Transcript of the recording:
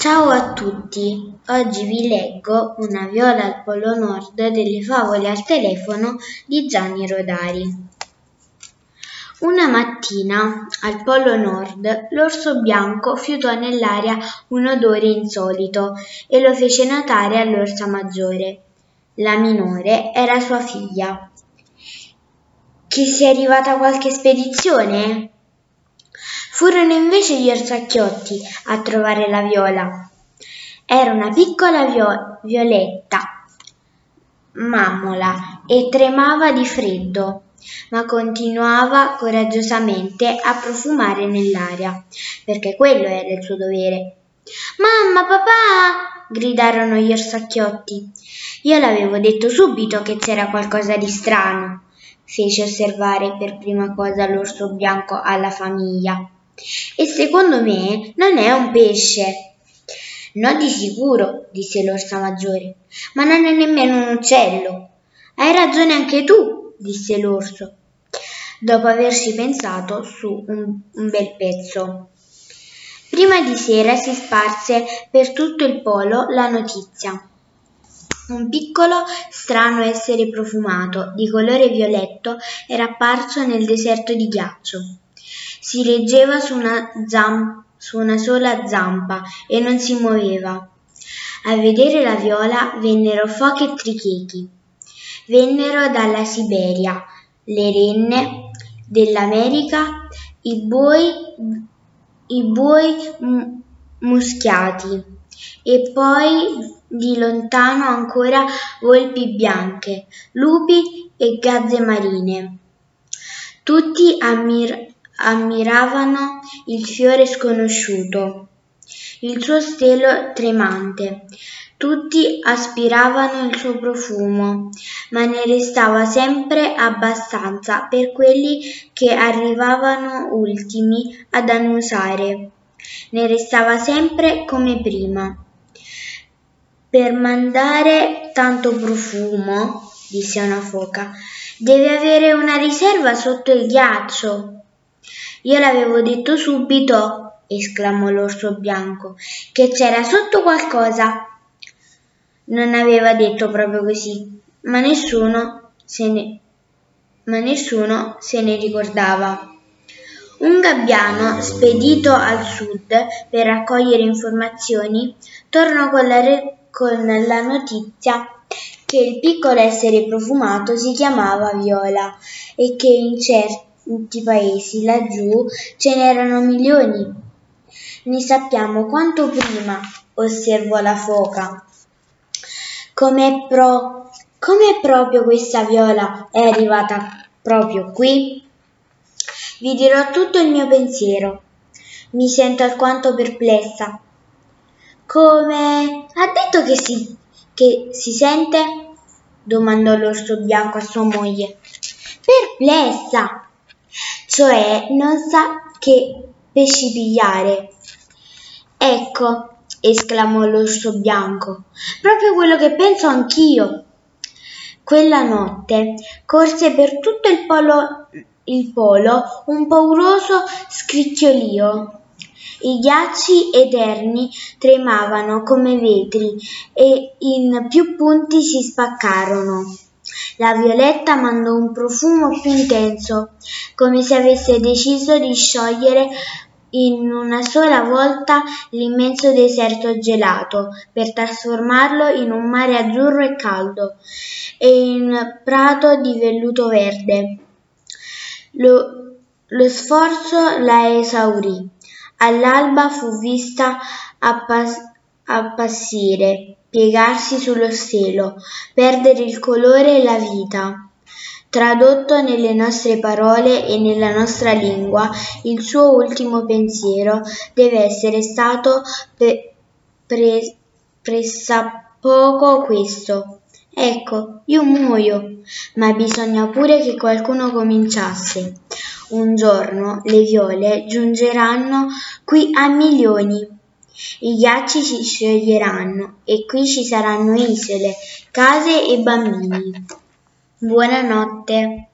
Ciao a tutti, oggi vi leggo Una viola al Polo Nord delle favole al telefono di Gianni Rodari. Una mattina, al Polo Nord, l'orso bianco fiutò nell'aria un odore insolito e lo fece notare all'orsa maggiore. La minore era sua figlia. Che sia arrivata qualche spedizione? Furono invece gli orsacchiotti a trovare la viola. Era una piccola violetta, mammola, e tremava di freddo, ma continuava coraggiosamente a profumare nell'aria, perché quello era il suo dovere. «Mamma, papà!» gridarono gli orsacchiotti. «Io l'avevo detto subito che c'era qualcosa di strano», fece osservare per prima cosa l'orso bianco alla famiglia. «E secondo me non è un pesce». «No, di sicuro», disse l'orsa maggiore, «ma non è nemmeno un uccello». «Hai ragione anche tu», disse l'orso, dopo averci pensato su un bel pezzo. Prima di sera si sparse per tutto il polo la notizia. Un piccolo, strano essere profumato, di colore violetto, era apparso nel deserto di ghiaccio. Si reggeva su una sola zampa e non si muoveva. A vedere la viola vennero foche e trichechi. Vennero dalla Siberia le renne, dell'America i buoi muschiati e poi di lontano ancora volpi bianche, lupi e gazze marine. Tutti ammiravano il fiore sconosciuto, il suo stelo tremante. Tutti aspiravano il suo profumo, ma ne restava sempre abbastanza per quelli che arrivavano ultimi ad annusare. Ne restava sempre come prima. «Per mandare tanto profumo», disse una foca, «deve avere una riserva sotto il ghiaccio». «Io l'avevo detto subito», esclamò l'orso bianco, «che c'era sotto qualcosa». Non aveva detto proprio così, ma nessuno se ne ricordava. Un gabbiano, spedito al sud per raccogliere informazioni, tornò con la notizia che il piccolo essere profumato si chiamava Viola e che in certi paesi laggiù ce n'erano milioni. «Ne sappiamo quanto prima», osservò la foca. Com'è proprio questa Viola è arrivata proprio qui? Vi dirò tutto il mio pensiero. Mi sento alquanto perplessa. Come ha detto che si sente? Domandò l'orso bianco a sua moglie. Perplessa, cioè non sa che pesci pigliare. Ecco, esclamò l'orso bianco, proprio quello che penso anch'io. Quella notte corse per tutto il polo un pauroso scricchiolio. I ghiacci eterni tremavano come vetri e in più punti si spaccarono. La violetta mandò un profumo più intenso, come se avesse deciso di sciogliere in una sola volta l'immenso deserto gelato per trasformarlo in un mare azzurro e caldo e in prato di velluto verde. Lo sforzo la esaurì. All'alba fu vista appassire, piegarsi sullo stelo, perdere il colore e la vita. Tradotto nelle nostre parole e nella nostra lingua, il suo ultimo pensiero deve essere stato pressappoco questo. Ecco, io muoio, ma bisogna pure che qualcuno cominciasse. Un giorno le viole giungeranno qui a milioni. I ghiacci si scioglieranno e qui ci saranno isole, case e bambini. Buonanotte.